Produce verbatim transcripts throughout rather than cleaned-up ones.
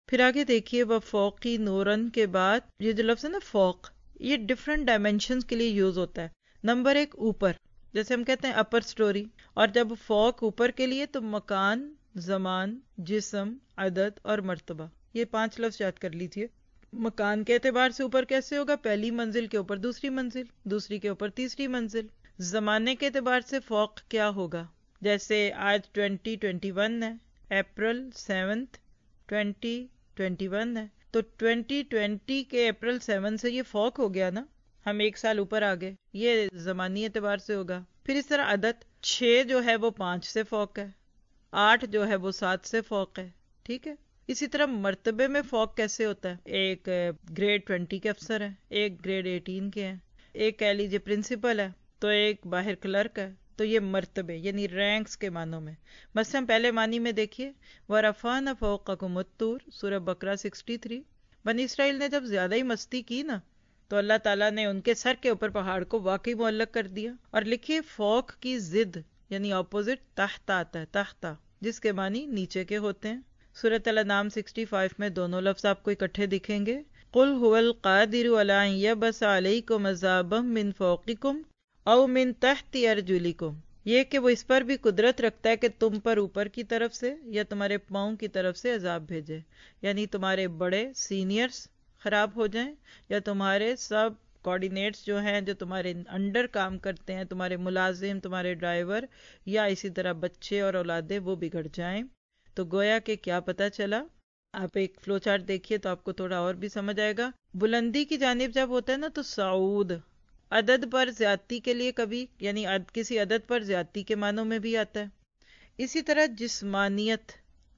پھر آگے دیکھیے وہ فوقی نورن کے بعد یہ جو لفظ ہے نا فوق، یہ ڈفرینٹ ڈائمینشنز کے لیے یوز ہوتا ہے. نمبر ایک اوپر، جیسے ہم کہتے ہیں اپر سٹوری، اور جب فوق اوپر کے لیے تو مکان، زمان، جسم، عدد اور مرتبہ. یہ پانچ لفظ یاد کر لیجئے. مکان کے اعتبار سے اوپر کیسے ہوگا؟ پہلی منزل کے اوپر دوسری منزل، دوسری کے اوپر تیسری منزل. زمانے کے اعتبار سے فوق کیا ہوگا؟ جیسے آج ٹوینٹی ٹوینٹی ون ہے، April seventh twenty twenty one ہے، تو ٹوینٹی ٹوینٹی کے اپریل سیون سے یہ فوق ہو گیا نا، ہم ایک سال اوپر آ گئے، یہ زمانی اعتبار سے ہوگا. پھر اس طرح عدد، چھ جو ہے وہ پانچ سے فوق ہے، آٹھ جو ہے وہ سات سے فوق ہے. ٹھیک ہے. اسی طرح مرتبے میں فوق کیسے ہوتا ہے؟ ایک گریڈ ٹوینٹی کے افسر ہیں، ایک گریڈ ایٹین کے ہیں، ایک کہہ لیجیے پرنسپل ہے، تو ایک باہر کلرک ہے. تو یہ مرتبے یعنی رینکس کے معنوں میں. مثلا پہلے معنی میں دیکھیے وَرَفَعْنَا فَوْقَكُمُ الطُّورَ، سورہ بقرہ سکسٹی تھری. بنی اسرائیل نے جب زیادہ ہی مستی کی نا، تو اللہ تعالیٰ نے ان کے سر کے اوپر پہاڑ کو واقعی معلق کر دیا. اور لکھیے فوق کی ضد یعنی اپوزٹ تحت آتا ہے، تحتا، جس کے معنی نیچے کے ہوتے ہیں. سورۃ الانعام سکسٹی فائیو میں دونوں لفظ آپ کو اکٹھے دکھیں گے. قُلْ هُوَ الْقَادِرُ عَلَىٰ أَن يَبْعَثَ عَلَيْكُمْ عَذَابًا مِّن فَوْقِكُمْ أَوْ مِن تَحْتِ أَرْجُلِكُمْ. یہ کہ وہ اس پر بھی قدرت رکھتا ہے کہ تم پر اوپر کی طرف سے یا تمہارے پاؤں کی طرف سے عذاب بھیجے، یعنی تمہارے بڑے سینئرز خراب ہو جائیں، یا تمہارے سب کوآرڈینیٹس جو ہیں جو تمہارے انڈر کام کرتے ہیں، تمہارے ملازم، تمہارے ڈرائیور، یا اسی طرح بچے اور اولادیں، وہ بگڑ جائیں. تو گویا کہ کیا پتہ چلا؟ آپ ایک فلو چارٹ دیکھیے تو آپ کو تھوڑا اور بھی سمجھ آئے گا. بلندی کی جانب جب ہوتا ہے نا تو صعود، عدد پر زیادتی کے لیے کبھی یعنی عد کسی عدد پر زیادتی کے معنوں میں بھی آتا ہے. اسی طرح جسمانیت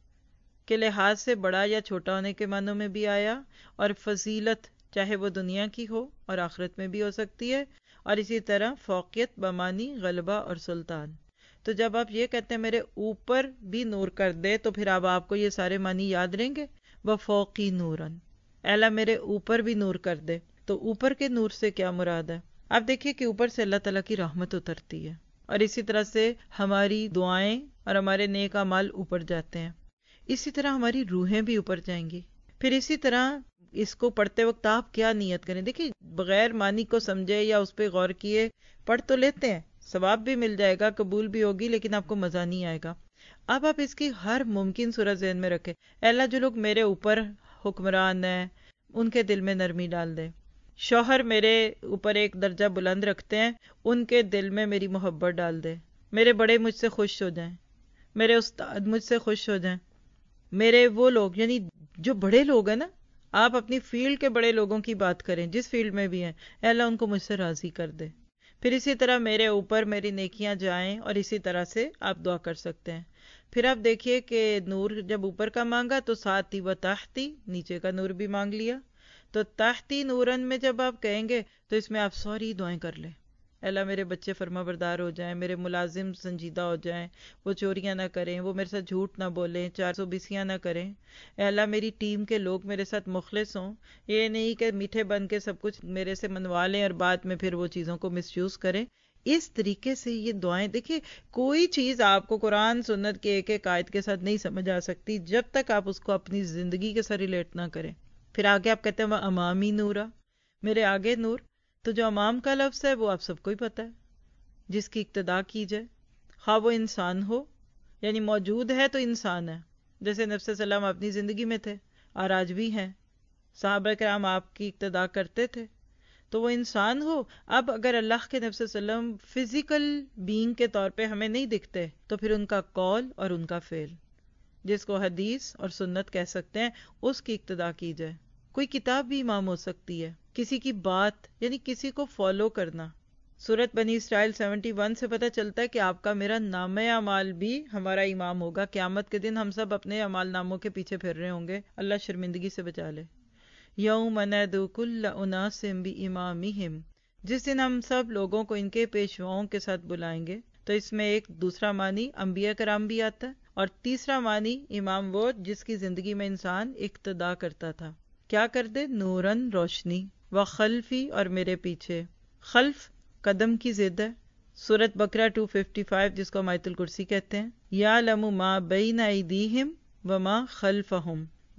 کے لحاظ سے بڑا یا چھوٹا ہونے کے معنوں میں بھی آیا، اور فضیلت چاہے وہ دنیا کی ہو اور آخرت میں بھی ہو سکتی ہے. اور اسی طرح فوقیت بمانی غلبہ اور سلطان. تو جب آپ یہ کہتے ہیں میرے اوپر بھی نور کر دے، تو پھر اب آپ کو یہ سارے معنی یاد رہیں گے. وَفَوْقِي نُورًا، اللہ میرے اوپر بھی نور کر دے. تو اوپر کے نور سے کیا مراد ہے؟ آپ دیکھیے کہ اوپر سے اللہ تعالیٰ کی رحمت اترتی ہے، اور اسی طرح سے ہماری دعائیں اور ہمارے نیک اعمال اوپر جاتے ہیں. اسی طرح ہماری روحیں بھی اوپر جائیں گی. پھر اسی طرح اس کو پڑھتے وقت آپ کیا نیت کریں؟ دیکھیے بغیر معنی کو سمجھے یا اس پہ غور کیے پڑھ تو لیتے ہیں، ثواب بھی مل جائے گا، قبول بھی ہوگی، لیکن آپ کو مزہ نہیں آئے گا. اب آپ اس کی ہر ممکن صورت ذہن میں رکھیں. اے اللہ جو لوگ میرے اوپر حکمران ہیں ان کے دل میں نرمی ڈال دے. شوہر میرے اوپر ایک درجہ بلند رکھتے ہیں، ان کے دل میں میری محبت ڈال دے. میرے بڑے مجھ سے خوش ہو جائیں، میرے استاد مجھ سے خوش ہو جائیں، میرے وہ لوگ یعنی جو بڑے لوگ ہیں نا، آپ اپنی فیلڈ کے بڑے لوگوں کی بات کریں جس فیلڈ میں بھی ہیں، اے اللہ ان کو مجھ سے راضی کر دے. پھر اسی طرح میرے اوپر میری نیکیاں جائیں، اور اسی طرح سے آپ دعا کر سکتے ہیں. پھر آپ دیکھیے کہ نور جب اوپر کا مانگا تو ساتھ ہی و تحتی نیچے کا نور بھی مانگ لیا. تو تحتی نورن میں جب آپ کہیں گے تو اس میں آپ ساری دعائیں کر لیں. اللہ میرے بچے فرما بردار ہو جائیں، میرے ملازم سنجیدہ ہو جائیں، وہ چوریاں نہ کریں، وہ میرے ساتھ جھوٹ نہ بولیں، چار سو بیسیاں نہ کریں. اے اللہ میری ٹیم کے لوگ میرے ساتھ مخلص ہوں، یہ نہیں کہ میٹھے بن کے سب کچھ میرے سے منوا لیں اور بعد میں پھر وہ چیزوں کو مس یوز کریں. اس طریقے سے یہ دعائیں، دیکھیں کوئی چیز آپ کو قرآن سنت کے ایک ایک آیت کے ساتھ نہیں سمجھ آ سکتی جب تک آپ اس کو اپنی زندگی کے ساتھ ریلیٹ نہ کریں. پھر آگے آپ کہتے ہیں وہ امامی نورا، میرے آگے نور. تو جو امام کا لفظ ہے وہ آپ سب کو ہی پتہ ہے، جس کی اقتداء کی جائے، خواہ وہ انسان ہو یعنی موجود ہے تو انسان ہے، جیسے نبی صلی اللہ علیہ وسلم اپنی زندگی میں تھے اور آج بھی ہیں، صحابہ کرام آپ کی اقتداء کرتے تھے، تو وہ انسان ہو. اب اگر اللہ کے نبی صلی اللہ علیہ وسلم فزیکل بینگ کے طور پہ ہمیں نہیں دکھتے، تو پھر ان کا قول اور ان کا فعل، جس کو حدیث اور سنت کہہ سکتے ہیں، اس کی اقتداء کی جائے. کوئی کتاب بھی امام ہو سکتی ہے، کسی کی بات یعنی کسی کو فالو کرنا. سورت بنی اسرائیل سیونٹی ون سے پتہ چلتا ہے کہ آپ کا میرا نامہ اعمال بھی ہمارا امام ہوگا. قیامت کے دن ہم سب اپنے اعمال ناموں کے پیچھے پھر رہے ہوں گے، اللہ شرمندگی سے بچا لے. یوم ندعو کل اناس بامامہم، جس دن ہم سب لوگوں کو ان کے پیشواؤں کے ساتھ بلائیں گے. تو اس میں ایک دوسرا معنی انبیاء کرام بھی آتا ہے، اور تیسرا معنی امام وہ جس کی زندگی میں انسان اقتداء کرتا تھا. کیا کر دے؟ نورن روشنی، و خلفی اور میرے پیچھے. خلف قدم کی ضد ہے. سورت بقرہ دو سو پچپن جس کو آیت الکرسی کہتے ہیں. یعلم ما بین ایدیہم وما خلفہم،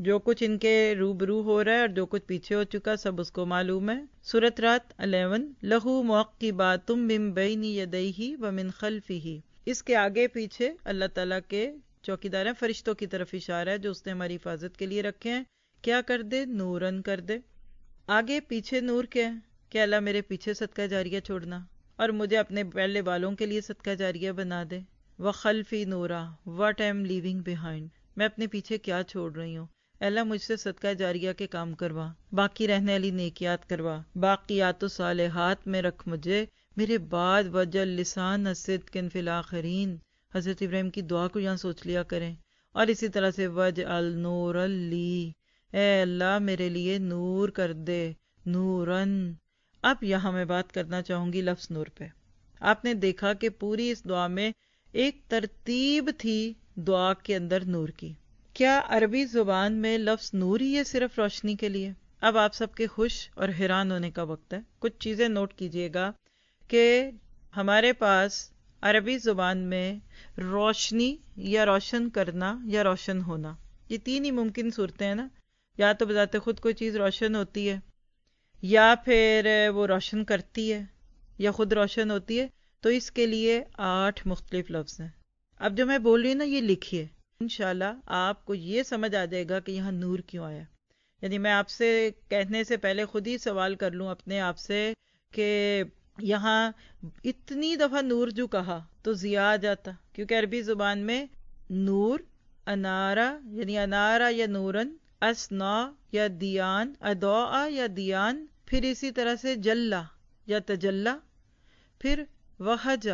جو کچھ ان کے روبرو ہو رہا ہے اور جو کچھ پیچھے ہو چکا سب اس کو معلوم ہے۔ سورۃ رات الیون، لہو معقبات من بین یدیہ ومن خلفہ، اس کے آگے پیچھے اللہ تعالیٰ کے چوکیدار ہیں، فرشتوں کی طرف اشارہ ہے جو اس نے ہماری حفاظت کے لیے رکھے ہیں۔ کیا کر دے؟ نورن کر دے۔ آگے پیچھے نور کیا ہے کہ اللہ میرے پیچھے صدقہ جاریہ چھوڑنا اور مجھے اپنے پہلے والوں کے لیے صدقہ جاریہ بنا دے۔ وخلفی نورا، what I am leaving behind, میں اپنے پیچھے کیا چھوڑ رہی ہوں، اللہ مجھ سے صدقہ جاریہ کے کام کروا، باقی رہنے والی نیکیات کروا، باقیات الصالحات میں رکھ مجھے، میرے بعد وجل لسان صدق فی الاخرین۔ حضرت ابراہیم کی دعا کو یہاں سوچ لیا کریں۔ اور اسی طرح سے وجعل نورا لی، اے اللہ میرے لیے نور کر دے، نورن۔ اب یہاں میں بات کرنا چاہوں گی لفظ نور پہ۔ آپ نے دیکھا کہ پوری اس دعا میں ایک ترتیب تھی دعا کے اندر نور کی۔ کیا عربی زبان میں لفظ نور ہی ہے صرف روشنی کے لیے؟ اب آپ سب کے خوش اور حیران ہونے کا وقت ہے۔ کچھ چیزیں نوٹ کیجئے گا کہ ہمارے پاس عربی زبان میں روشنی یا روشن کرنا یا روشن ہونا، یہ تین ہی ممکن صورتیں ہیں نا۔ یا تو بذات خود کوئی چیز روشن ہوتی ہے، یا پھر وہ روشن کرتی ہے، یا خود روشن ہوتی ہے۔ تو اس کے لیے آٹھ مختلف لفظ ہیں۔ اب جو میں بول رہی ہوں نا یہ لکھیے، انشاءاللہ آپ کو یہ سمجھ آ جائے گا کہ یہاں نور کیوں آیا۔ یعنی میں آپ سے کہنے سے پہلے خود ہی سوال کر لوں اپنے آپ سے کہ یہاں اتنی دفعہ نور جو کہا تو ضیاء آ جاتا، کیونکہ عربی زبان میں نور، انارا یعنی انارا یا نورن، اسنا یا دیان، ادعا یا دیان، پھر اسی طرح سے جلا یا تجلا، پھر وہجا،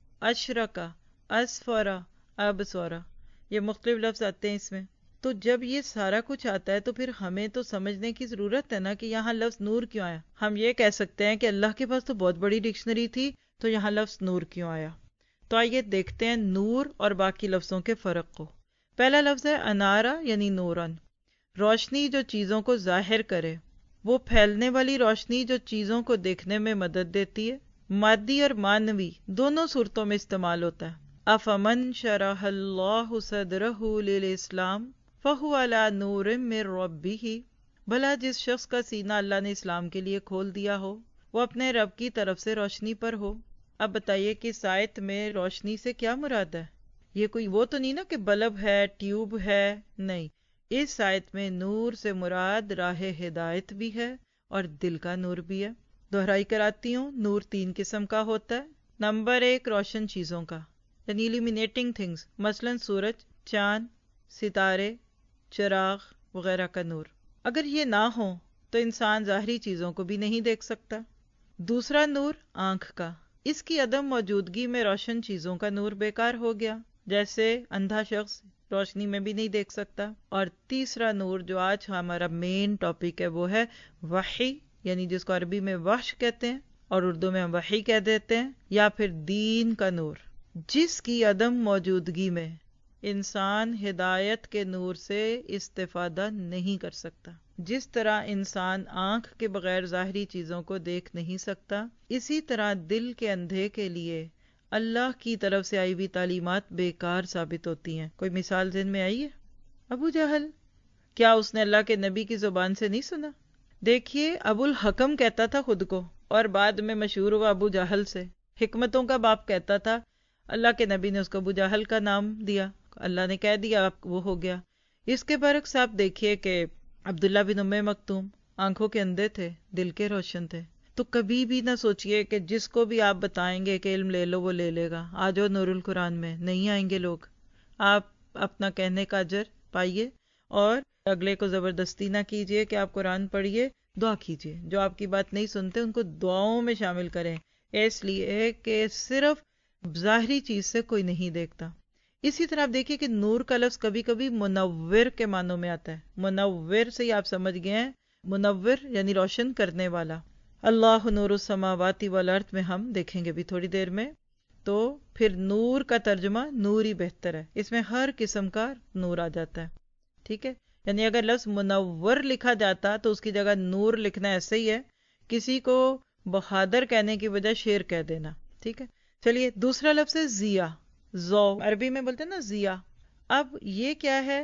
اشرکا، اسفرا، ابصرا، یہ مختلف لفظ آتے ہیں اس میں۔ تو جب یہ سارا کچھ آتا ہے تو پھر ہمیں تو سمجھنے کی ضرورت ہے نا کہ یہاں لفظ نور کیوں آیا۔ ہم یہ کہہ سکتے ہیں کہ اللہ کے پاس تو بہت بڑی ڈکشنری تھی تو یہاں لفظ نور کیوں آیا۔ تو آئیے دیکھتے ہیں نور اور باقی لفظوں کے فرق کو۔ پہلا لفظ ہے انارا یعنی نورن، روشنی جو چیزوں کو ظاہر کرے، وہ پھیلنے والی روشنی جو چیزوں کو دیکھنے میں مدد دیتی ہے۔ مادی اور معنوی دونوں صورتوں میں استعمال ہوتا ہے۔ افمن شرح اللہ صدرہ للاسلام فہو علی نور من ربہ، بھلا جس شخص کا سینہ اللہ نے اسلام کے لیے کھول دیا ہو وہ اپنے رب کی طرف سے روشنی پر ہو۔ اب بتائیے کہ اس آیت میں روشنی سے کیا مراد ہے؟ یہ کوئی وہ تو نہیں نا کہ بلب ہے، ٹیوب ہے، نہیں۔ اس آیت میں نور سے مراد راہ ہدایت بھی ہے اور دل کا نور بھی ہے۔ دہرائی کراتی ہوں، نور تین قسم کا ہوتا ہے۔ نمبر ایک، روشن چیزوں کا یعنی illuminating things، مثلاً سورج، چاند، ستارے، چراغ وغیرہ کا نور۔ اگر یہ نہ ہو تو انسان ظاہری چیزوں کو بھی نہیں دیکھ سکتا۔ دوسرا نور آنکھ کا، اس کی عدم موجودگی میں روشن چیزوں کا نور بیکار ہو گیا، جیسے اندھا شخص روشنی میں بھی نہیں دیکھ سکتا۔ اور تیسرا نور جو آج ہمارا مین ٹاپک ہے وہ ہے وحی، یعنی جس کو عربی میں وحش کہتے ہیں اور اردو میں ہم وحی کہہ دیتے ہیں، یا پھر دین کا نور، جس کی عدم موجودگی میں انسان ہدایت کے نور سے استفادہ نہیں کر سکتا۔ جس طرح انسان آنکھ کے بغیر ظاہری چیزوں کو دیکھ نہیں سکتا، اسی طرح دل کے اندھے کے لیے اللہ کی طرف سے آئی ہوئی تعلیمات بیکار ثابت ہوتی ہیں۔ کوئی مثال ذہن میں آئی ہے؟ ابو جہل، کیا اس نے اللہ کے نبی کی زبان سے نہیں سنا؟ دیکھیے ابو الحکم کہتا تھا خود کو، اور بعد میں مشہور ہوا ابو جہل سے، حکمتوں کا باپ کہتا تھا، اللہ کے نبی نے اس کو ابو جہل کا نام دیا، اللہ نے کہہ دیا وہ ہو گیا۔ اس کے برعکس آپ دیکھیے کہ عبداللہ بن ام مکتوم آنکھوں کے اندھے تھے، دل کے روشن تھے۔ تو کبھی بھی نہ سوچئے کہ جس کو بھی آپ بتائیں گے کہ علم لے لو وہ لے لے گا، آ جاؤ نور القرآن میں، نہیں آئیں گے لوگ۔ آپ اپنا کہنے کا اجر پائیے اور اگلے کو زبردستی نہ کیجئے کہ آپ قرآن پڑھیے، دعا کیجئے۔ جو آپ کی بات نہیں سنتے ان کو دعاؤں میں شامل کریں، اس لیے کہ صرف ظاہری چیز سے کوئی نہیں دیکھتا۔ اسی طرح آپ دیکھیے کہ نور کا لفظ کبھی کبھی منور کے معنوں میں آتا ہے۔ منور سے ہی آپ سمجھ گئے ہیں، منور یعنی روشن کرنے والا۔ اللہ نور السماوات والارض میں ہم دیکھیں گے بھی تھوڑی دیر میں، تو پھر نور کا ترجمہ نور ہی بہتر ہے، اس میں ہر قسم کا نور آ جاتا ہے، ٹھیک ہے۔ یعنی اگر لفظ منور لکھا جاتا تو اس کی جگہ نور لکھنا ایسے ہی ہے، کسی کو بہادر کہنے کی وجہ شیر کہہ دینا، ٹھیک ہے۔ چلیے دوسرا لفظ ہے ضیاء، ضو عربی میں بولتے ہیں نا ضیاء۔ اب یہ کیا ہے؟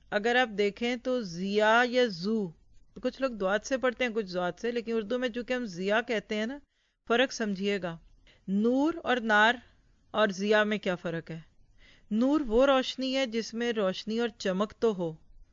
اگر آپ دیکھیں تو ضیا یا زو، کچھ لوگ دوات سے پڑھتے ہیں کچھ زوات سے، لیکن اردو میں چونکہ ہم ضیا کہتے ہیں نا، فرق سمجھیے گا. نور اور نار اور ضیا میں کیا فرق ہے؟ نور وہ روشنی ہے جس میں روشنی اور چمک تو ہو،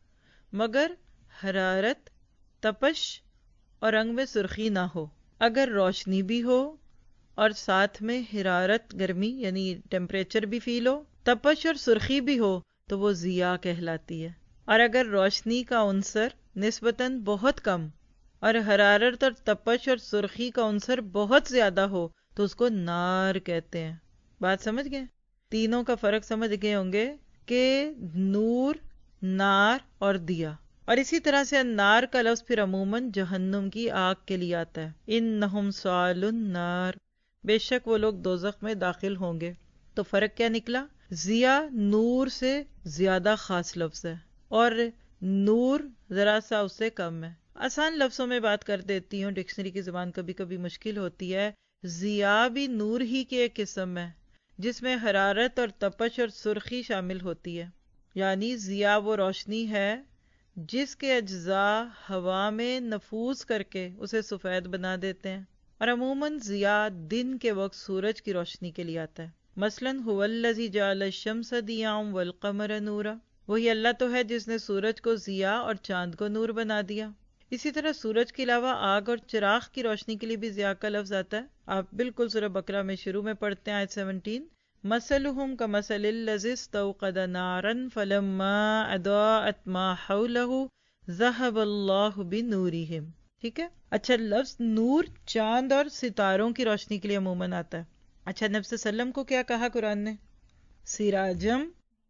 مگر حرارت، تپش اور رنگ میں سرخی نہ ہو. اگر روشنی بھی ہو اور ساتھ میں حرارت، گرمی یعنی ٹیمپریچر بھی فیل ہو، تپش اور سرخی بھی ہو، تو وہ ضیا کہلاتی ہے. اور اگر روشنی کا عنصر نسبتاً بہت کم اور حرارت اور تپش اور سرخی کا عنصر بہت زیادہ ہو تو اس کو نار کہتے ہیں. بات سمجھ گئے؟ تینوں کا فرق سمجھ گئے ہوں گے کہ نور، نار اور دیا. اور اسی طرح سے النار کا لفظ پھر عموماً جہنم کی آگ کے لیے آتا ہے. انہم صالو النار، بے شک وہ لوگ دوزخ میں داخل ہوں گے. تو فرق کیا نکلا؟ ضیا نور سے زیادہ خاص لفظ ہے اور نور ذرا سا اس سے کم ہے. آسان لفظوں میں بات کر دیتی ہوں، ڈکشنری کی زبان کبھی کبھی مشکل ہوتی ہے. ضیا بھی نور ہی کی ایک قسم ہے جس میں حرارت اور تپش اور سرخی شامل ہوتی ہے. یعنی ضیا وہ روشنی ہے جس کے اجزاء ہوا میں نفوذ کر کے اسے سفید بنا دیتے ہیں. اور عموماً ضیا دن کے وقت سورج کی روشنی کے لیے آتا ہے. مثلاً هو الذی جعل الشمس ضیاء والقمر نورا، وہی اللہ تو ہے جس نے سورج کو ضیا اور چاند کو نور بنا دیا. اسی طرح سورج کے علاوہ آگ اور چراغ کی روشنی کے لیے بھی ضیا کا لفظ آتا ہے. آپ بالکل سورہ بقرہ میں شروع میں پڑھتے ہیں آیت سیونٹین، مثلهم كمثل الذي استوقد نارا فلما اضاءت ما حوله ذهب الله بنورهم. ٹھیک ہے. اچھا، لفظ نور چاند اور ستاروں کی روشنی کے لیے عموماً آتا ہے. اچھا، نبی صلی اللہ علیہ وسلم کو کیا کہا قرآن نے؟ سراجم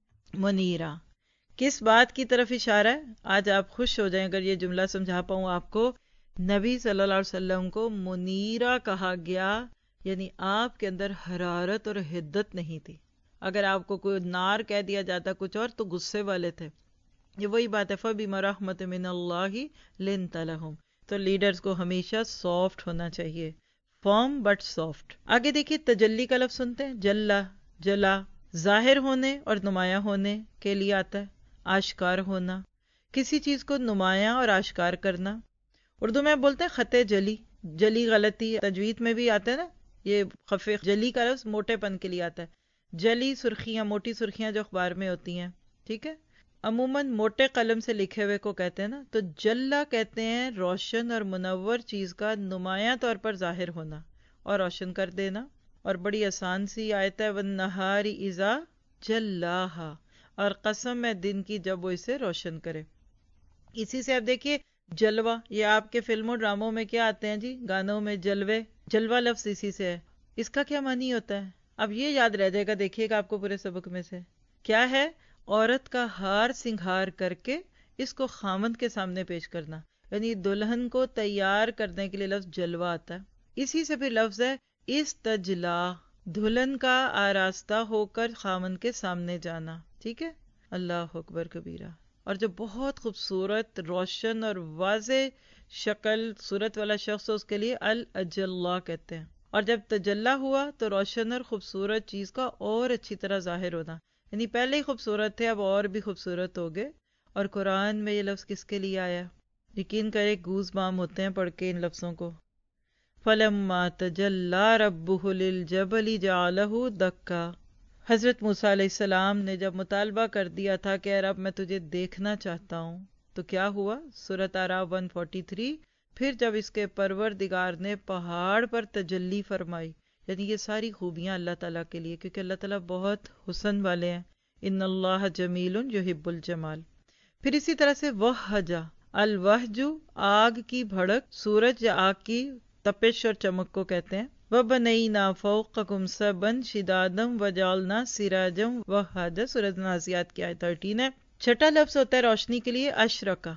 منیرا. کس بات کی طرف اشارہ ہے؟ آج آپ خوش ہو جائیں اگر یہ جملہ سمجھا پاؤں آپ کو. نبی صلی اللہ علیہ وسلم کو منیرا کہا گیا، یعنی آپ کے اندر حرارت اور حدت نہیں تھی. اگر آپ کو کوئی نار کہہ دیا جاتا کچھ اور تو غصے والے تھے. یہ وہی بات ہے، فَبِمَا رَحْمَةٍ مِّنَ اللَّهِ لِنْتَ لَهُمْ. تو لیڈرز کو ہمیشہ سافٹ ہونا چاہیے، فارم بٹ سافٹ. آگے دیکھیے تجلی کا لفظ سنتے ہیں. جلا، جلا ظاہر ہونے اور نمایاں ہونے کے لیے آتا ہے. آشکار ہونا، کسی چیز کو نمایاں اور آشکار کرنا. اردو میں بولتے ہیں خط جلی. جلی غلطی تجوید میں بھی آتا ہے نا، یہ خفے جلی کا لفظ موٹے پن کے لیے آتا ہے. جلی سرخیاں، موٹی سرخیاں جو اخبار میں ہوتی ہیں، ٹھیک ہے، عموماً موٹے قلم سے لکھے ہوئے کو کہتے ہیں نا. تو جلا کہتے ہیں روشن اور منور چیز کا نمایاں طور پر ظاہر ہونا اور روشن کر دینا. اور بڑی آسان سی آیت ہے، وَالنَّهَارِ إِذَا جَلَّاهَا، اور قسم ہے دن کی جب وہ اسے روشن کرے. اسی سے آپ دیکھیے جلوہ، یہ آپ کے فلموں ڈراموں میں کیا آتے ہیں جی، گانوں میں جلوے. جلوہ لفظ اسی سے ہے. اس کا کیا معنی ہوتا ہے؟ اب یہ یاد رہ جائے گا، دیکھیے گا آپ کو پورے سبق میں سے. کیا ہے؟ عورت کا ہار سنگھار کر کے اس کو خامند کے سامنے پیش کرنا، یعنی دلہن کو تیار کرنے کے لیے لفظ جلوہ آتا ہے. اسی سے پھر لفظ ہے استجلا، دلہن کا آراستہ ہو کر خامند کے سامنے جانا. ٹھیک ہے. اللہ اکبر کبیرہ. اور جو بہت خوبصورت، روشن اور واضح شکل صورت والا شخص اس کے لیے الاجلا کہتے ہیں. اور جب تجلا ہوا تو روشن اور خوبصورت چیز کا اور اچھی طرح ظاہر ہونا، یعنی پہلے ہی خوبصورت تھے اب اور بھی خوبصورت ہو گئے. اور قرآن میں یہ لفظ کس کے لیے آیا؟ یقین کرے گوز بام ہوتے ہیں پڑھ کے ان لفظوں کو. فَلَمَّا تَجَلَّى رَبُّهُ لِلْجَبَلِ جَعَلَهُ دَكَّا. حضرت موسیٰ علیہ السلام نے جب مطالبہ کر دیا تھا کہ اے رب میں تجھے دیکھنا چاہتا ہوں، تو کیا ہوا؟ سورۃ اعراف ایک سو تینتالیس. پھر جب اس کے پروردگار نے پہاڑ پر تجلی فرمائی، یعنی یہ ساری خوبیاں اللہ تعالیٰ کے لیے، کیونکہ اللہ تعالیٰ بہت حسن والے ہیں. ان اللہ جمیل یحب الجمال. پھر اسی طرح سے وہجا، الوہج آگ کی بھڑک، سورج یا آگ کی تپش اور چمک کو کہتے ہیں. وَبَنَيْنَا فَوْقَكُمْ سَبْعًا شِدَادًا وَجَعَلْنَا سِرَاجًا وَهَّاجًا. سورۃ نازعات کی آیت تیرہ ہے. چھٹا لفظ ہوتا ہے روشنی کے لیے اشرقہ.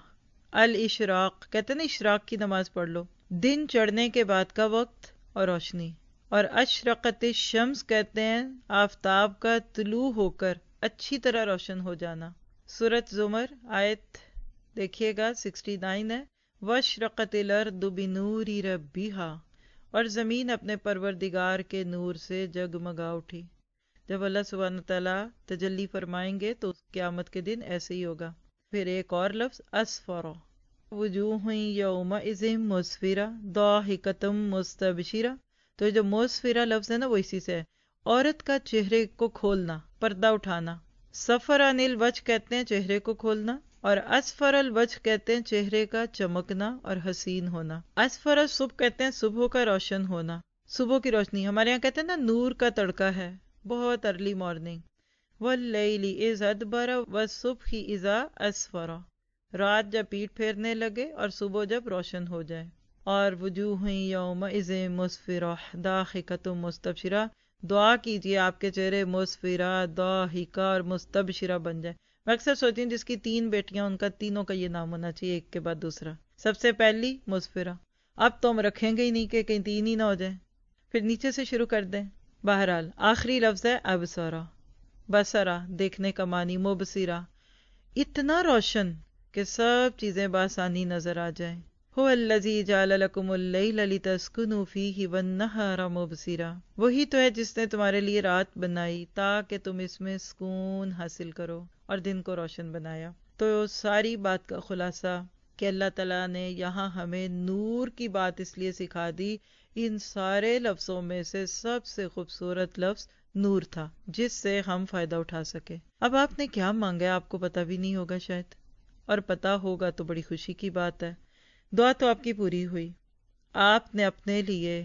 الاشراق کہتے ہیں نا، اشراق کی نماز پڑھ لو، دن چڑھنے کے بعد کا وقت اور روشنی. اور اشرقت الشمس کہتے ہیں آفتاب کا طلوع ہو کر اچھی طرح روشن ہو جانا. سورۃ زمر آیت دیکھیے گا سکسٹی نائن ہے. وَاشْرَقَتِ الْأَرْضُ بِنُورِ رَبِّهَا، اور زمین اپنے پروردگار کے نور سے جگمگا اٹھی. جب اللہ سبحانہ تعالیٰ تجلی فرمائیں گے تو قیامت کے دن ایسے ہی ہوگا. پھر ایک اور لفظ اسفرا، وجوہ یومئذ مسفرہ ضاحکۃ مستبشرہ، تو یہ جو مسفرہ لفظ ہے نا وہ اسی سے ہے، عورت کا چہرے کو کھولنا، پردہ اٹھانا۔ سفر عن الوجہ کہتے ہیں چہرے کو کھولنا، اور اسفر الوجہ کہتے ہیں چہرے کا چمکنا اور حسین ہونا۔ اسفر صبح کہتے ہیں صبح کا روشن ہونا، صبح کی روشنی، ہمارے یہاں کہتے ہیں نا نور کا تڑکا ہے، بہت ارلی مارننگ۔ واللیل اذ ادبر والصبح اذا اسفر، رات جب پیٹ پھیرنے لگے اور صبح جب روشن ہو جائے۔ اور وجوہ یومئذ مسفرہ ضاحکۃ مستبشرہ، دعا کیجیے آپ کے چہرے مسفرہ، ضاحکہ اور مستبشرہ بن جائے۔ میں اکثر سوچتی ہوں جس کی تین بیٹیاں ان کا تینوں کا یہ نام ہونا چاہیے ایک کے بعد دوسرا، سب سے پہلی مسفرہ۔ اب تو ہم رکھیں گے ہی نہیں کہ کہیں تین ہی نہ ہو جائیں، پھر نیچے سے شروع کر دیں۔ بہرحال آخری لفظ ہے ابصرہ، بصرہ دیکھنے کا معنی، مبصرہ اتنا روشن کہ سب چیزیں بآسانی نظر آ جائیں۔ هو الذی جعل لکم اللیل لتسکنوا فیہ والنہار مبصرا، وہی تو ہے جس نے تمہارے لیے رات بنائی تاکہ تم اس میں سکون حاصل کرو، اور دن کو روشن بنایا۔ تو ساری بات کا خلاصہ کہ اللہ تعالیٰ نے یہاں ہمیں نور کی بات اس لیے سکھا دی، ان سارے لفظوں میں سے سب سے خوبصورت لفظ نور تھا جس سے ہم فائدہ اٹھا سکے۔ اب آپ نے کیا مانگا ہے آپ کو پتہ بھی نہیں ہوگا شاید، اور پتہ ہوگا تو بڑی خوشی کی بات ہے۔ دعا تو آپ کی پوری ہوئی، آپ نے اپنے لیے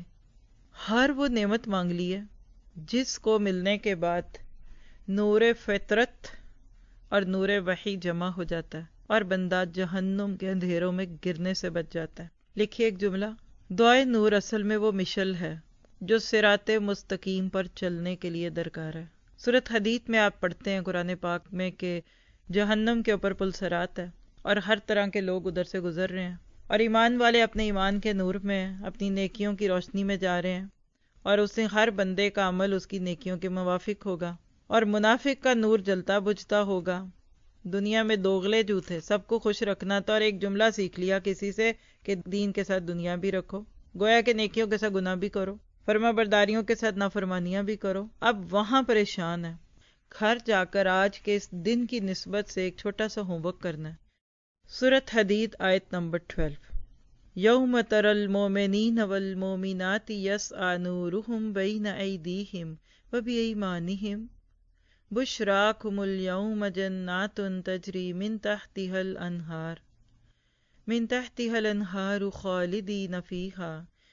ہر وہ نعمت مانگ لی ہے جس کو ملنے کے بعد نور فطرت اور نور وحی جمع ہو جاتا ہے اور بندہ جہنم کے اندھیروں میں گرنے سے بچ جاتا ہے۔ لکھیے ایک جملہ، دعائے نور اصل میں وہ مشل ہے جو صراط مستقیم پر چلنے کے لیے درکار ہے۔ سورۃ حدید میں آپ پڑھتے ہیں قرآن پاک میں کہ جہنم کے اوپر پل صراط ہے اور ہر طرح کے لوگ ادھر سے گزر رہے ہیں، اور ایمان والے اپنے ایمان کے نور میں اپنی نیکیوں کی روشنی میں جا رہے ہیں، اور اس سے ہر بندے کا عمل اس کی نیکیوں کے موافق ہوگا، اور منافق کا نور جلتا بجھتا ہوگا۔ دنیا میں دوغلے جو تھے سب کو خوش رکھنا تھا، اور ایک جملہ سیکھ لیا کسی سے کہ دین کے ساتھ دنیا بھی رکھو، گویا کہ نیکیوں کے ساتھ گناہ بھی کرو، فرما برداریوں کے ساتھ نافرمانیاں بھی کرو۔ اب وہاں پریشان ہے، گھر جا کر آج کے اس دن کی نسبت سے ایک چھوٹا سا ہوم ورک کرنا ہے۔ سورۃ حدید آیت نمبر بارہ، یوم تر المؤمنین والمؤمنات یسعی نورہم بین ایدیہم وبایمانہم بشراکم اليوم جنات تجری من تحتها الانہار من تحتها الانہار خالدین فیہا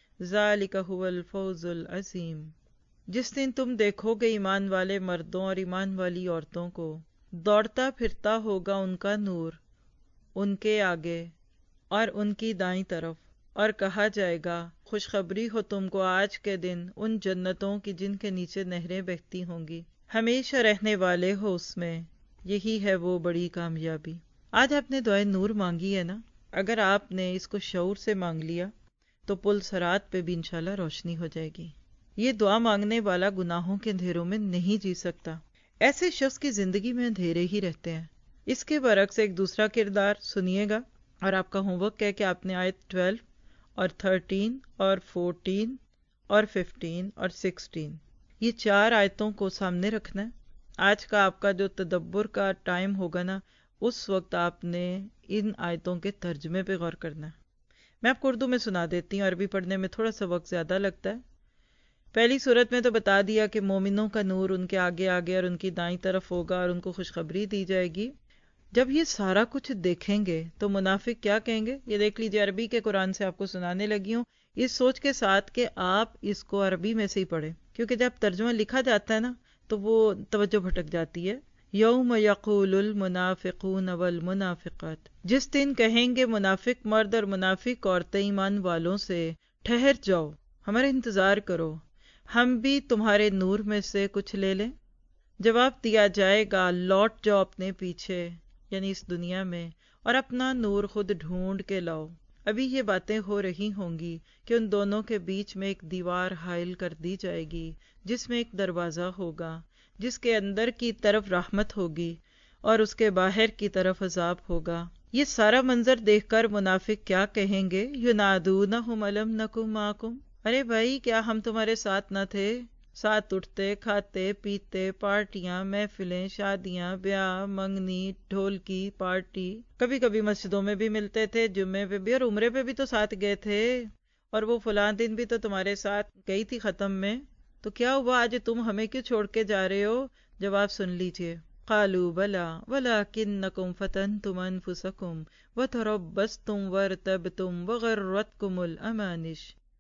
ذالک هو الفوز العظیم۔ جس دن تم دیکھو گے ایمان والے مردوں اور ایمان والی عورتوں کو، دوڑتا پھرتا ہوگا ان کا نور ان کے آگے اور ان کی دائیں طرف، اور کہا جائے گا خوشخبری ہو تم کو آج کے دن ان جنتوں کی جن کے نیچے نہریں بہتی ہوں گی، ہمیشہ رہنے والے ہو اس میں، یہی ہے وہ بڑی کامیابی۔ آج آپ نے دعائے نور مانگی ہے نا، اگر آپ نے اس کو شعور سے مانگ لیا تو پل صراط پہ بھی انشاءاللہ روشنی ہو جائے گی۔ یہ دعا مانگنے والا گناہوں کے اندھیروں میں نہیں جی سکتا، ایسے شخص کی زندگی میں اندھیرے ہی رہتے ہیں۔ اس کے برعکس ایک دوسرا کردار سنیے گا، اور آپ کا ہوم ورک ہے کہ آپ نے آیت بارہ اور تیرہ اور چودہ اور پندرہ اور سولہ یہ چار آیتوں کو سامنے رکھنا ہے۔ آج کا آپ کا جو تدبر کا ٹائم ہوگا نا، اس وقت آپ نے ان آیتوں کے ترجمے پہ غور کرنا ہے۔ میں آپ کو اردو میں سنا دیتی ہوں، عربی پڑھنے میں تھوڑا سا وقت زیادہ لگتا ہے۔ پہلی صورت میں تو بتا دیا کہ مومنوں کا نور ان کے آگے آگے اور ان کی دائیں طرف ہوگا اور ان کو خوشخبری دی جائے گی۔ جب یہ سارا کچھ دیکھیں گے تو منافق کیا کہیں گے، یہ دیکھ لیجیے، عربی کے قرآن سے آپ کو سنانے لگی ہوں، اس سوچ کے ساتھ کہ آپ اس کو عربی میں سے ہی پڑھیں، کیونکہ جب ترجمہ لکھا جاتا ہے نا تو وہ توجہ بھٹک جاتی ہے۔ یوم یقول المنافقون والمنافقات، جس دن کہیں گے منافق مرد اور منافق عورتیں ایمان والوں سے، ٹھہر جاؤ، ہمارا انتظار کرو، ہم بھی تمہارے نور میں سے کچھ لے لیں۔ جواب دیا جائے گا لوٹ جاؤ اپنے پیچھے، یعنی اس دنیا میں، اور اپنا نور خود ڈھونڈ کے لاؤ۔ ابھی یہ باتیں ہو رہی ہوں گی کہ ان دونوں کے بیچ میں ایک دیوار حائل کر دی جائے گی جس میں ایک دروازہ ہوگا، جس کے اندر کی طرف رحمت ہوگی اور اس کے باہر کی طرف عذاب ہوگا۔ یہ سارا منظر دیکھ کر منافق کیا کہیں گے، ینادونہم الم نکن معکم، ارے بھائی کیا ہم تمہارے ساتھ نہ تھے، ساتھ اٹھتے کھاتے پیتے، پارٹیاں محفلیں شادیاں بیاہ منگنی ڈھولکی پارٹی، کبھی کبھی مسجدوں میں بھی ملتے تھے، جمعے پہ بھی، اور عمرے پہ بھی تو ساتھ گئے تھے، اور وہ فلاں دن بھی تو تمہارے ساتھ گئی تھی ختم میں، تو کیا ہوا آج تم ہمیں کیوں چھوڑ کے جا رہے ہو؟ جواب سن لیجئے، قالوا بلا ولکنکم فتنتم انفسکم وتربصتم وارتبتم وغرتکم الامانش،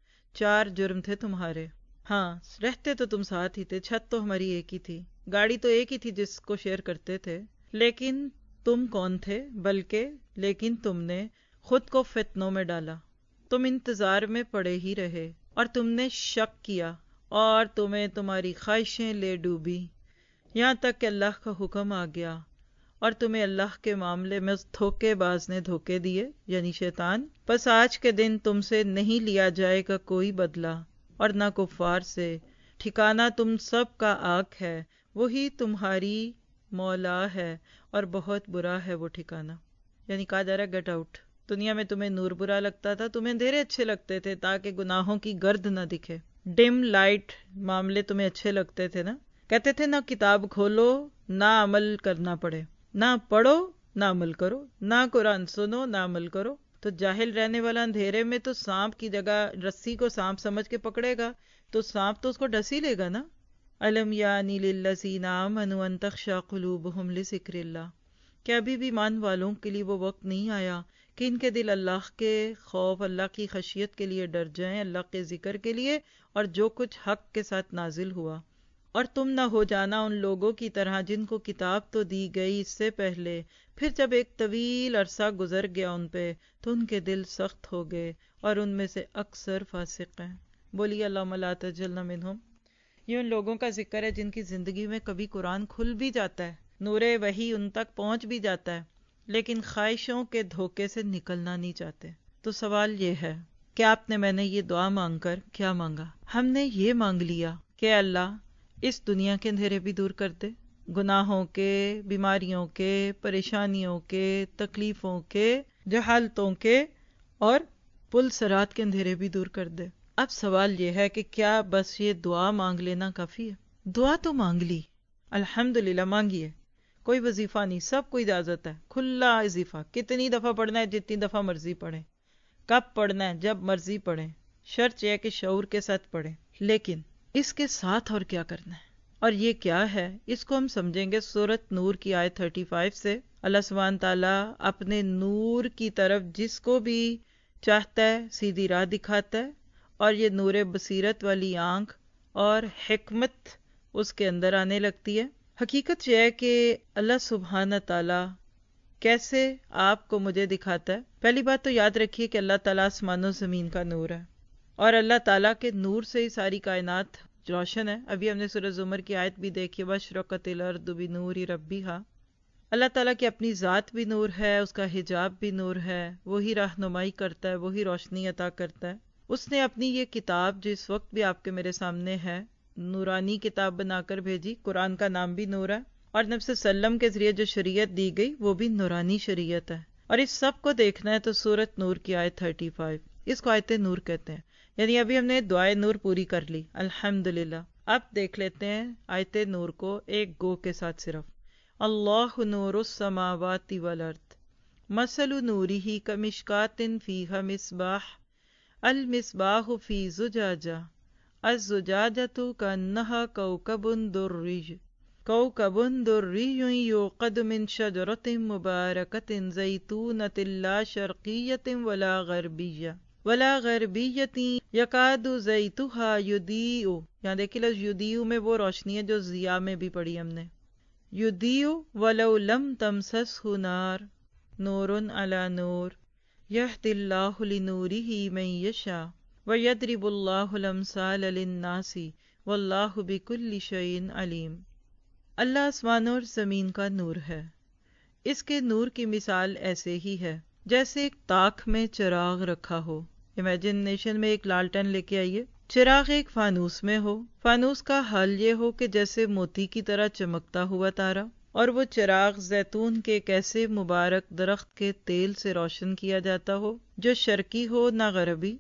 چار جرم تھے تمہارے، ہاں رہتے تو تم ساتھ ہی تھے، چھت تو ہماری ایک ہی تھی، گاڑی تو ایک ہی تھی جس کو شیئر کرتے تھے، لیکن تم کون تھے؟ بلکہ لیکن تم نے خود کو فتنوں میں ڈالا، تم انتظار میں پڑے ہی رہے، اور تم نے شک کیا، اور تمہیں تمہاری خواہشیں لے ڈوبی، یہاں تک کہ اللہ کا حکم آ گیا، اور تمہیں اللہ کے معاملے میں اس دھوکے باز نے دھوکے دیے، یعنی شیطان، بس آج کے دن تم سے نہیں لیا جائے گا کوئی بدلہ، اور نہ کفار سے، ٹھکانہ تم سب کا آگ ہے، وہی تمہاری مولا ہے، اور بہت برا ہے وہ ٹھکانہ، یعنی کہا جا رہا ہے گیٹ آؤٹ، دنیا میں تمہیں نور برا لگتا تھا، تمہیں اندھیرے اچھے لگتے تھے تاکہ گناہوں کی گرد نہ دکھے، ڈم لائٹ معاملے تمہیں اچھے لگتے تھے نا، کہتے تھے نہ کتاب کھولو نہ عمل کرنا پڑے، نہ پڑھو نہ عمل کرو، نہ قرآن سنو نہ عمل کرو، تو جاہل رہنے والا اندھیرے میں تو سانپ کی جگہ رسی کو سانپ سمجھ کے پکڑے گا، تو سانپ تو اس کو ڈس ہی لے گا نا۔ الم یعنی للذین آمنوا ان تخشع قلوبہم لذکر اللہ، کہ ابھی بھی ایمان والوں کے لیے وہ وقت نہیں آیا کہ ان کے دل اللہ کے خوف، اللہ کی خشیت کے لیے ڈر جائیں، اللہ کے ذکر کے لیے، اور جو کچھ حق کے ساتھ نازل ہوا، اور تم نہ ہو جانا ان لوگوں کی طرح جن کو کتاب تو دی گئی اس سے پہلے، پھر جب ایک طویل عرصہ گزر گیا ان پہ تو ان کے دل سخت ہو گئے، اور ان میں سے اکثر فاسق ہیں۔ بولیے اللہم لا تجعلنا منہم۔ یہ ان لوگوں کا ذکر ہے جن کی زندگی میں کبھی قرآن کھل بھی جاتا ہے، نور وحی ان تک پہنچ بھی جاتا ہے، لیکن خواہشوں کے دھوکے سے نکلنا نہیں چاہتے۔ تو سوال یہ ہے کہ آپ نے میں نے یہ دعا مانگ کر کیا مانگا؟ ہم نے یہ مانگ لیا کہ اللہ اس دنیا کے اندھیرے بھی دور کر دے، گناہوں کے، بیماریوں کے، پریشانیوں کے، تکلیفوں کے، جہالتوں کے، اور پل صراط کے اندھیرے بھی دور کر دے۔ اب سوال یہ ہے کہ کیا بس یہ دعا مانگ لینا کافی ہے؟ دعا تو مانگ لی، الحمدللہ مانگیے، کوئی وظیفہ نہیں، سب کو اجازت ہے، کھلا وظیفہ، کتنی دفعہ پڑھنا ہے جتنی دفعہ مرضی پڑھیں، کب پڑھنا ہے جب مرضی پڑھیں، شرط یہ ہے کہ شعور کے ساتھ پڑھیں، لیکن اس کے ساتھ اور کیا کرنا ہے، اور یہ کیا ہے، اس کو ہم سمجھیں گے سورۃ نور کی آیت پینتیس سے۔ اللہ سبحانہ تعالیٰ اپنے نور کی طرف جس کو بھی چاہتا ہے سیدھی راہ دکھاتا ہے، اور یہ نور بصیرت والی آنکھ اور حکمت اس کے اندر آنے لگتی ہے۔ حقیقت یہ ہے کہ اللہ سبحانہ تعالیٰ کیسے آپ کو مجھے دکھاتا ہے۔ پہلی بات تو یاد رکھیے کہ اللہ تعالیٰ آسمان و زمین کا نور ہے، اور اللہ تعالیٰ کے نور سے ہی ساری کائنات روشن ہے۔ ابھی ہم نے سورہ زمر کی آیت بھی دیکھی، وَأَشْرَقَتِ الْأَرْضُ بِنُورِ رَبِّهَا۔ اللہ تعالیٰ کی اپنی ذات بھی نور ہے، اس کا حجاب بھی نور ہے، وہی رہنمائی کرتا ہے، وہی روشنی عطا کرتا ہے۔ اس نے اپنی یہ کتاب جو اس وقت بھی آپ کے میرے سامنے ہے، نورانی کتاب بنا کر بھیجی، قرآن کا نام بھی نور ہے، اور نبی صلی اللہ علیہ وسلم کے ذریعے جو شریعت دی گئی وہ بھی نورانی شریعت ہے، اور اس سب کو دیکھنا ہے تو سورۃ نور کی آیت پینتیس، اس کو آیت نور کہتے ہیں۔ یعنی ابھی ہم نے دعائے نور پوری کر لی الحمدللہ، اب دیکھ لیتے ہیں آیت نور کو ایک گو کے ساتھ صرف۔ اللہ نور السماوات والارض مثل نورہ کمشکات فیہا مصباح المصباح فی زجاجہ الزجاجۃ کأنہا کوکب درّی کوکب درّی یوقد من شجرۃ مبارکۃ زیتونۃ لا شرقیۃ ولا غربیہ ولا غربیۃ یکاد زیتها یضیء، یہاں دیکھیے لفظ یضیء میں وہ روشنی ہے جو ضیاء میں بھی پڑھی ہم نے، یضیء ولو لم تمسسہ نار نور علی نور یہدی اللہ لنورہ من یشاء ویضرب اللہ الامثال للناس واللہ بکل شیء علیم۔ اللہ آسمان اور زمین کا نور ہے، اس کے نور کی مثال ایسے ہی ہے جیسے ایک تاک میں چراغ رکھا ہو، امیجنیشن میں ایک لالٹن لے کے آئیے، چراغ ایک فانوس میں ہو، فانوس کا حال یہ ہو کہ جیسے موتی کی طرح چمکتا ہوا تارا، اور وہ چراغ زیتون کے ایک ایسے مبارک درخت کے تیل سے روشن کیا جاتا ہو جو شرقی ہو نہ غربی،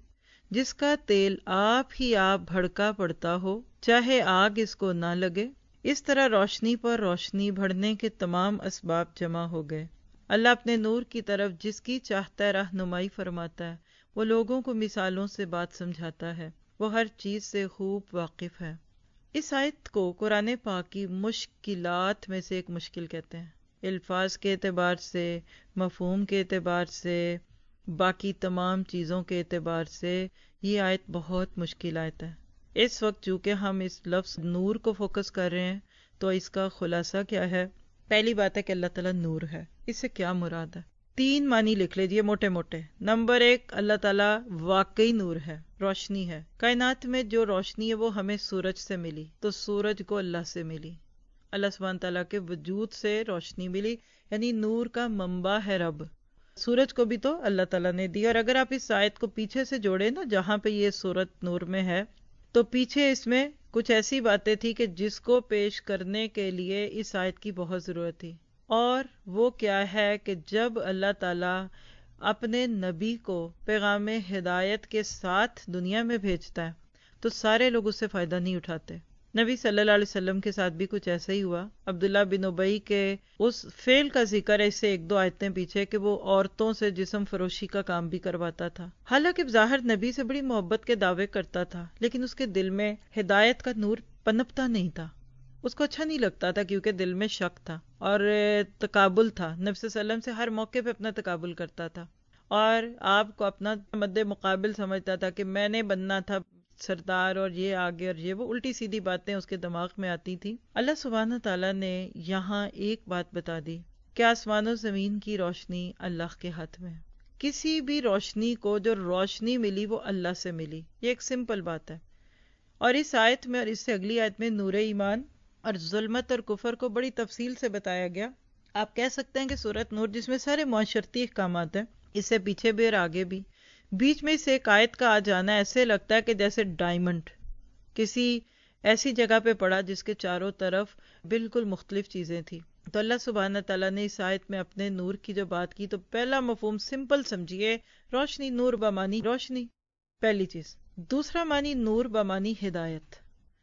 جس کا تیل آپ ہی آپ بھڑکا پڑتا ہو، چاہے آگ اس کو نہ لگے۔ اس طرح روشنی پر روشنی بڑھنے کے تمام اسباب جمع ہو گئے۔ اللہ اپنے نور کی طرف جس کی چاہتا ہے رہنمائی فرماتا ہے، وہ لوگوں کو مثالوں سے بات سمجھاتا ہے، وہ ہر چیز سے خوب واقف ہے۔ اس آیت کو قرآن پاک کی مشکلات میں سے ایک مشکل کہتے ہیں۔ الفاظ کے اعتبار سے، مفہوم کے اعتبار سے، باقی تمام چیزوں کے اعتبار سے یہ آیت بہت مشکل آیت ہے۔ اس وقت چونکہ ہم اس لفظ نور کو فوکس کر رہے ہیں تو اس کا خلاصہ کیا ہے؟ پہلی بات ہے کہ اللہ تعالیٰ نور ہے۔ اس سے کیا مراد ہے؟ تین معنی لکھ لیجئے موٹے موٹے۔ نمبر ایک، اللہ تعالیٰ واقعی نور ہے، روشنی ہے۔ کائنات میں جو روشنی ہے وہ ہمیں سورج سے ملی، تو سورج کو اللہ سے ملی، اللہ سبحانہ تعالیٰ کے وجود سے روشنی ملی، یعنی نور کا منبع ہے رب۔ سورج کو بھی تو اللہ تعالیٰ نے دی۔ اور اگر آپ اس آیت کو پیچھے سے جوڑیں نا، جہاں پہ یہ سورت نور میں ہے، تو پیچھے اس میں کچھ ایسی باتیں تھی کہ جس کو پیش کرنے کے لیے اس آیت کی بہت ضرورت تھی۔ اور وہ کیا ہے کہ جب اللہ تعالیٰ اپنے نبی کو پیغام ہدایت کے ساتھ دنیا میں بھیجتا ہے تو سارے لوگ اس سے فائدہ نہیں اٹھاتے۔ نبی صلی اللہ علیہ وسلم کے ساتھ بھی کچھ ایسا ہی ہوا۔ عبداللہ بن ابی کے اس فعل کا ذکر ہے اس سے ایک دو آیتیں پیچھے کہ وہ عورتوں سے جسم فروشی کا کام بھی کرواتا تھا، حالانکہ ظاہر نبی سے بڑی محبت کے دعوے کرتا تھا، لیکن اس کے دل میں ہدایت کا نور پنپتا نہیں تھا، اس کو اچھا نہیں لگتا تھا، کیونکہ دل میں شک تھا اور تقابل تھا۔ نبی صلی اللہ علیہ وسلم سے ہر موقع پہ اپنا تقابل کرتا تھا اور آپ کو اپنا مد مقابل سمجھتا تھا کہ میں نے بننا تھا سردار اور یہ آگے اور یہ وہ، الٹی سیدھی باتیں اس کے دماغ میں آتی تھی۔ اللہ سبحانہ تعالیٰ نے یہاں ایک بات بتا دی کہ آسمان و زمین کی روشنی اللہ کے ہاتھ میں ہے۔ کسی بھی روشنی کو جو روشنی ملی وہ اللہ سے ملی، یہ ایک سمپل بات ہے۔ اور اس آیت میں اور اس سے اگلی آیت میں نور ایمان اور ظلمت اور کفر کو بڑی تفصیل سے بتایا گیا۔ آپ کہہ سکتے ہیں کہ سورۃ نور جس میں سارے معاشرتی احکامات ہیں، اس سے پیچھے بھی اور آگے بھی، بیچ میں اس ایک آیت کا آ جانا ایسے لگتا ہے کہ جیسے ڈائمنڈ کسی ایسی جگہ پہ پڑا جس کے چاروں طرف بالکل مختلف چیزیں تھیں۔ تو اللہ سبحانہ تعالیٰ نے اس آیت میں اپنے نور کی جو بات کی، تو پہلا مفہوم سمپل سمجھیے، روشنی، نور بمانی روشنی، پہلی چیز۔ دوسرا معنی نور بمانی ہدایت۔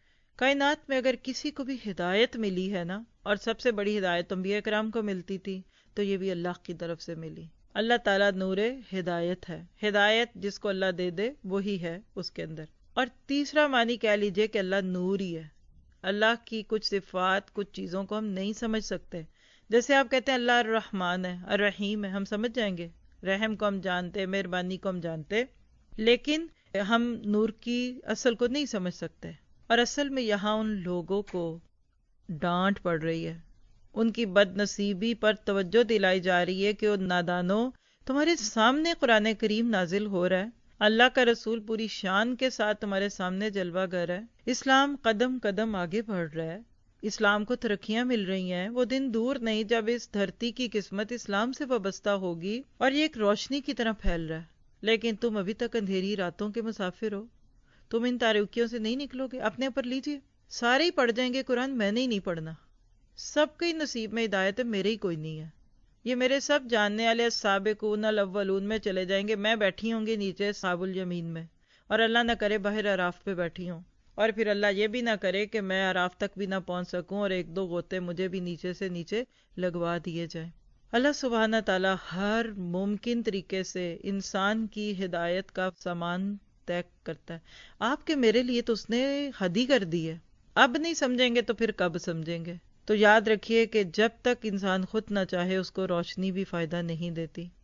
کائنات میں اگر کسی کو بھی ہدایت ملی ہے نا، اور سب سے بڑی ہدایت انبیاء کرام کو ملتی تھی، تو یہ بھی اللہ کی طرف سے ملی۔ اللہ تعالیٰ نور ہدایت ہے، ہدایت جس کو اللہ دے دے وہی ہے اس کے اندر۔ اور تیسرا معنی کہہ لیجئے کہ اللہ نور ہی ہے۔ اللہ کی کچھ صفات، کچھ چیزوں کو ہم نہیں سمجھ سکتے، جیسے آپ کہتے ہیں اللہ الرحمن ہے، الرحیم ہے، ہم سمجھ جائیں گے، رحم کو ہم جانتے، مہربانی کو ہم جانتے، لیکن ہم نور کی اصل کو نہیں سمجھ سکتے۔ اور اصل میں یہاں ان لوگوں کو ڈانٹ پڑ رہی ہے، ان کی بد نصیبی پر توجہ دلائی جا رہی ہے کہ وہ نادانوں، تمہارے سامنے قرآن کریم نازل ہو رہا ہے، اللہ کا رسول پوری شان کے ساتھ تمہارے سامنے جلوہ گر ہے، اسلام قدم قدم آگے بڑھ رہا ہے، اسلام کو ترقیاں مل رہی ہیں، وہ دن دور نہیں جب اس دھرتی کی قسمت اسلام سے وابستہ ہوگی اور یہ ایک روشنی کی طرح پھیل رہا ہے، لیکن تم ابھی تک اندھیری راتوں کے مسافر ہو، تم ان تاریکیوں سے نہیں نکلو گے۔ اپنے اوپر لیجئے، سارے ہی پڑھ جائیں گے قرآن، میں نے ہی نہیں پڑھنا، سب کے نصیب میں ہدایت ہے، میرے ہی کوئی نہیں ہے، یہ میرے سب جاننے والے السابقون الاولون میں چلے جائیں گے، میں بیٹھی ہوں گی نیچے اصحاب الیمین میں، اور اللہ نہ کرے باہر اعراف پہ بیٹھی ہوں، اور پھر اللہ یہ بھی نہ کرے کہ میں اعراف تک بھی نہ پہنچ سکوں اور ایک دو غوطے مجھے بھی نیچے سے نیچے لگوا دیے جائیں۔ اللہ سبحانہ تعالیٰ ہر ممکن طریقے سے انسان کی ہدایت کا سامان طے کرتا ہے۔ آپ کے میرے لیے تو اس نے حد ہی کر دی ہے، اب نہیں سمجھیں گے تو پھر کب سمجھیں گے؟ تو یاد رکھیے کہ جب تک انسان خود نہ چاہے اس کو روشنی بھی فائدہ نہیں دیتی۔